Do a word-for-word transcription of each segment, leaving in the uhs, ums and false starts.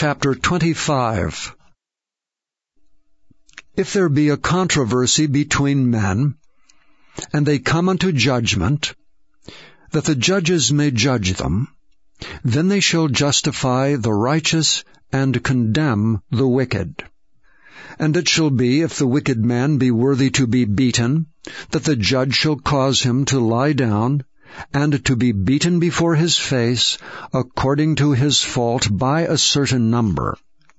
chapter twenty-five. If there be a controversy between men, and they come unto judgment, that the judges may judge them, then they shall justify the righteous and condemn the wicked. And it shall be, if the wicked man be worthy to be beaten, that the judge shall cause him to lie down, and to be beaten before his face, according to his fault by a certain number.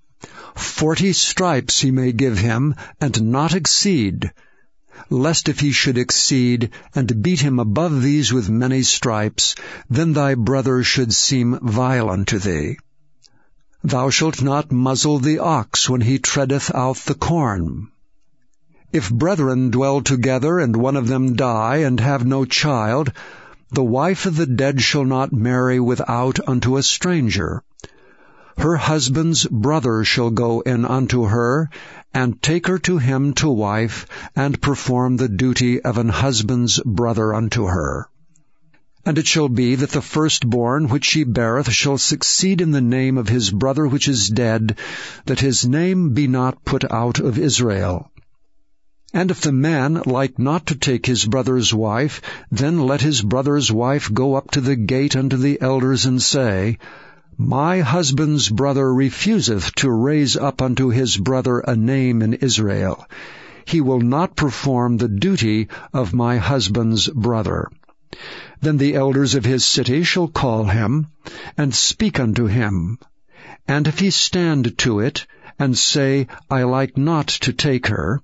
Forty stripes he may give him, and not exceed, lest if he should exceed, and beat him above these with many stripes, then thy brother should seem vile unto thee. Thou shalt not muzzle the ox when he treadeth out the corn. If brethren dwell together, and one of them die, and have no child, the wife of the dead shall not marry without unto a stranger. Her husband's brother shall go in unto her, and take her to him to wife, and perform the duty of an husband's brother unto her. And it shall be that the firstborn which she beareth shall succeed in the name of his brother which is dead, that his name be not put out of Israel. And if the man like not to take his brother's wife, then let his brother's wife go up to the gate unto the elders, and say, My husband's brother refuseth to raise up unto his brother a name in Israel. He will not perform the duty of my husband's brother. Then the elders of his city shall call him, and speak unto him. And if he stand to it, and say, I like not to take her,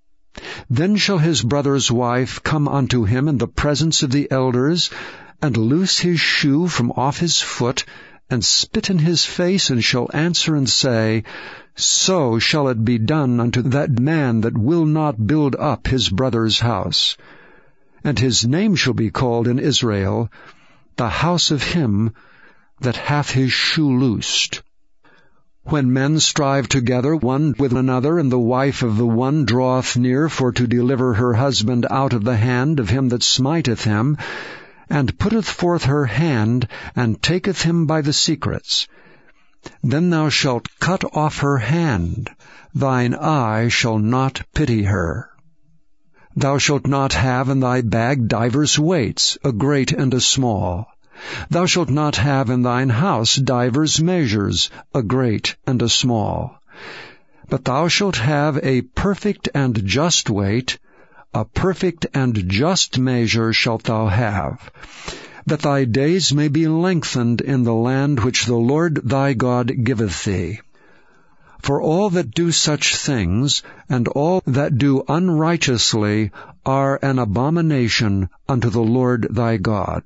then shall his brother's wife come unto him in the presence of the elders, and loose his shoe from off his foot, and spit in his face, and shall answer and say, So shall it be done unto that man that will not build up his brother's house. And his name shall be called in Israel, the house of him that hath his shoe loosed. When men strive together one with another, and the wife of the one draweth near for to deliver her husband out of the hand of him that smiteth him, and putteth forth her hand, and taketh him by the secrets, then thou shalt cut off her hand, thine eye shall not pity her. Thou shalt not have in thy bag divers weights, a great and a small. Thou shalt not have in thine house divers measures, a great and a small. But thou shalt have a perfect and just weight, a perfect and just measure shalt thou have, that thy days may be lengthened in the land which the Lord thy God giveth thee. For all that do such things, and all that do unrighteously, are an abomination unto the Lord thy God.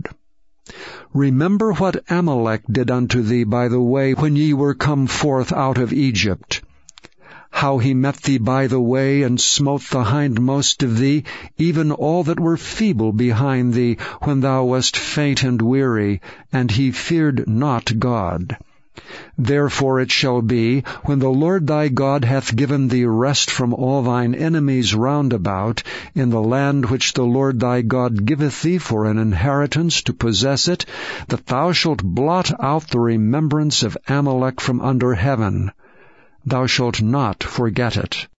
Remember what Amalek did unto thee by the way when ye were come forth out of Egypt, how he met thee by the way, and smote the hindmost of thee, even all that were feeble behind thee, when thou wast faint and weary, and he feared not God. Therefore it shall be, when the Lord thy God hath given thee rest from all thine enemies round about, in the land which the Lord thy God giveth thee for an inheritance to possess it, that thou shalt blot out the remembrance of Amalek from under heaven. Thou shalt not forget it.